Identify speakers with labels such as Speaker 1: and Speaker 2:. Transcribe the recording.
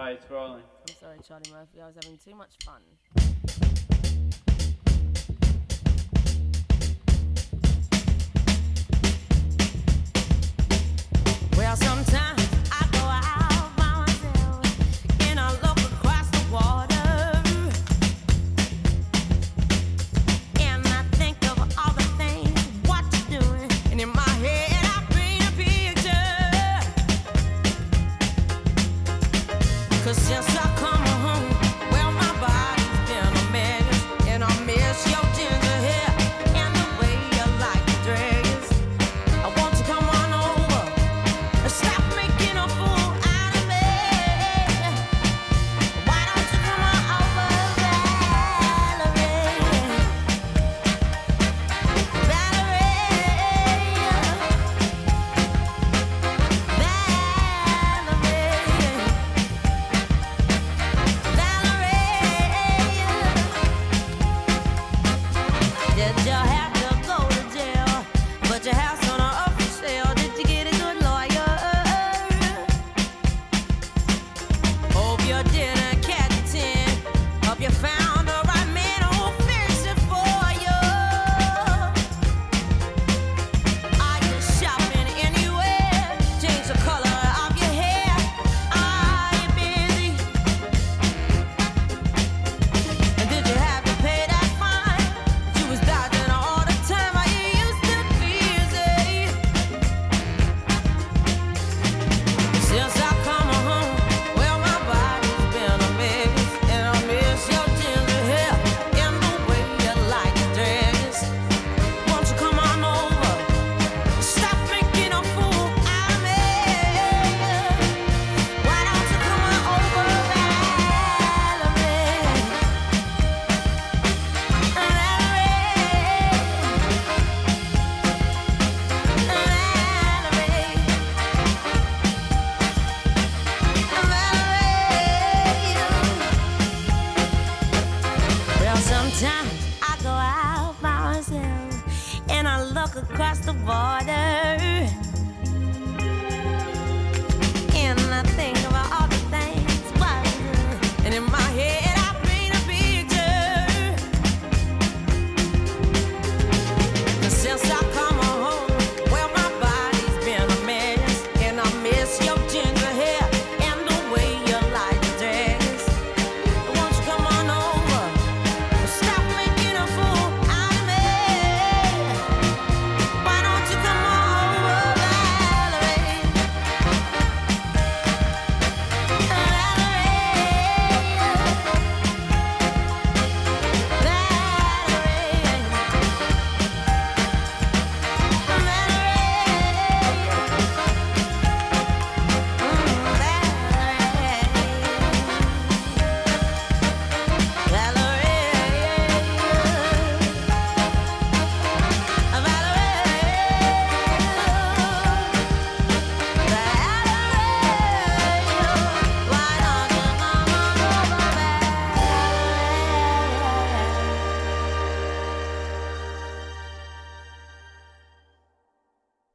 Speaker 1: Right, it's rolling.
Speaker 2: I'm sorry, Charlie Murphy. I was having too much fun. Well, sometimes I go out by myself and I look across the water and I think of all the things what you're doing, and in my head I paint a picture. 'Cause since I come home, well, my body's been a mess, and I miss your ginger hair and the way you like the dress. I want you to come on over and stop making a fool out of me. Why don't you come on over, Valerie? Did you have to go to jail? But your house on a up for sale. Did you get a good lawyer? Hope you didn't catch a 10. Hope you found the right man who'll fix it for you. Are you shopping anywhere? Change the color of your hair. Are you busy? And did you have to pay that fine? You was dodging all the time. Are you used to busy? Since I come home, well, my body's been a mess, and I miss your ginger hair and the way you like the dress. Won't you come on over? Stop making a fool out of me. Why don't you come on over, Valerie? Well, sometimes I go out by myself and I look across the border and I think